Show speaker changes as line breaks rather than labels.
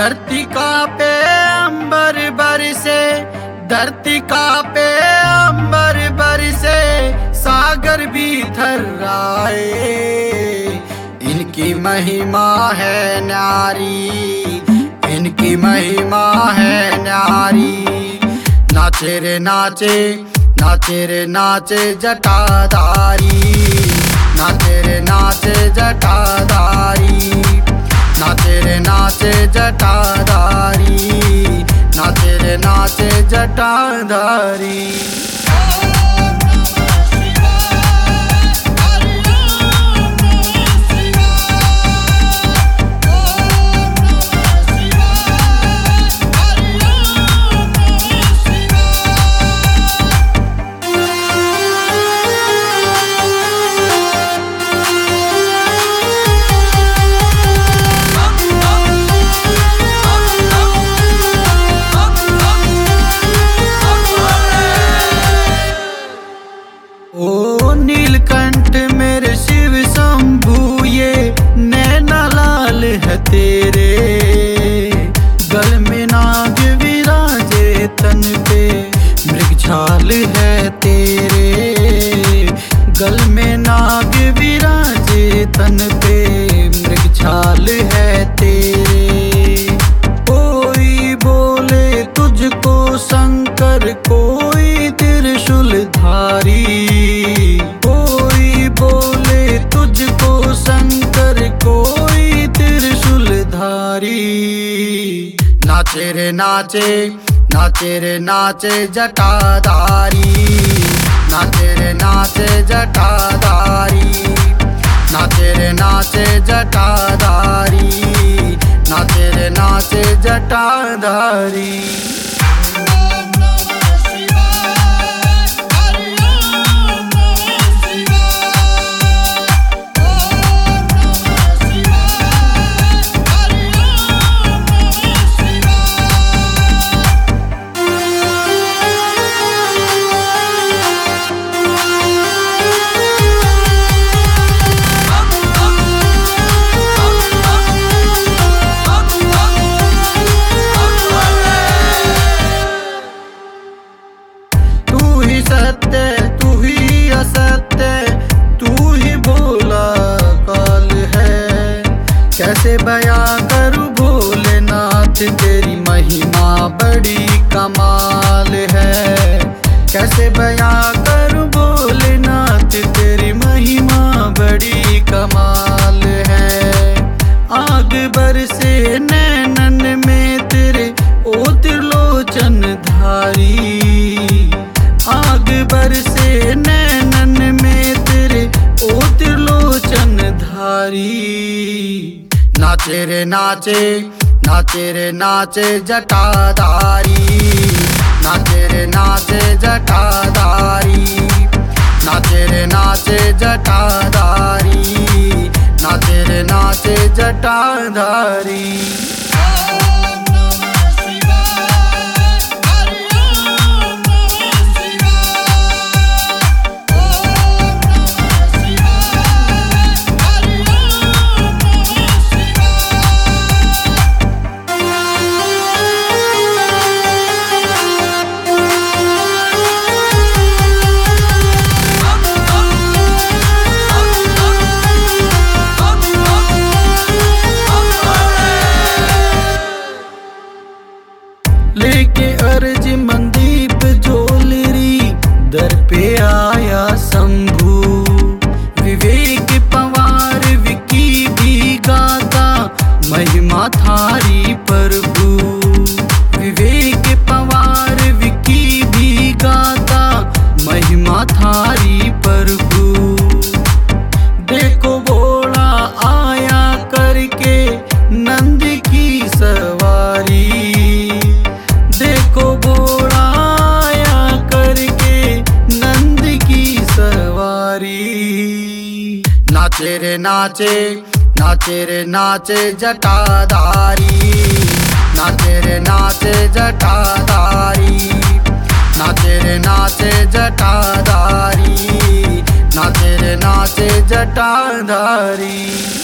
धरती कांपे अंबर बरसे, धरती कांपे अंबर बरसे, सागर भी थर्राए। इनकी महिमा है न्यारी, इनकी महिमा है न्यारी। नाचे रे नाचे, नाचे रे नाचे जटाधारी, नाचे रे नाचे जटाधारी, नाचे रे नाचे जटाधारी, नाचे रे नाचे जटाधारी। ओ नीलकंठ मेरे शिव शंभू, ये नैना लाल है तेरे। गल में नाग विराजे, तन पे मृगछाल है तेरे। गल में नाग विराजे, तन पे मृगछाल है तेरे। कोई बोले तुझको शंकर, कोई त्रिशूलधारी। कोई बोले तुझको शंकर, कोई त्रिशूलधारी। नाचे रे नाचे, नाचे रे नाचे जटाधारी, नाचे रे नाचे जटाधारी, नाचे रे नाचे जटाधारी, नाचे रे नाचे जटाधारी। सत्य तू ही असत्य, तू ही बोला काल है। कैसे बयां करूं भोलेनाथ, तेरी महिमा बड़ी कमाल है। कैसे बयां करूं भोलेनाथ, तेरी महिमा बड़ी कमाल है। आग बरसे नैनन में तेरे, ओ त्रिलोचन धारी। आग बरसे नैनन में तेरे, ओ त्रिलोचन धारी। नाचे रे नाचे, नाचे रे नाचे जटाधारी, नाचे रे नाचे जटाधारी, नाचे रे नाचे जटाधारी, नाचे रे नाचे जटाधारी। लेके अर्ज मनदीप जोलरी, दर पे आया शंभू। विवेक पवार विकी भी गाता, महिमा थारी प्रभु। विवेक पवार विकी भी गाता, महिमा थारी प्रभु। देखो भोला आया करके नंद की सवारी। देखो भोला आया करके नंद की सवारी। नाचे रे नाचे, नाचे रे नाचे जटाधारी, नाचे रे नाचे जटाधारी, नाचे रे नाचे जटाधारी, नाचे रे नाचे जटाधारी।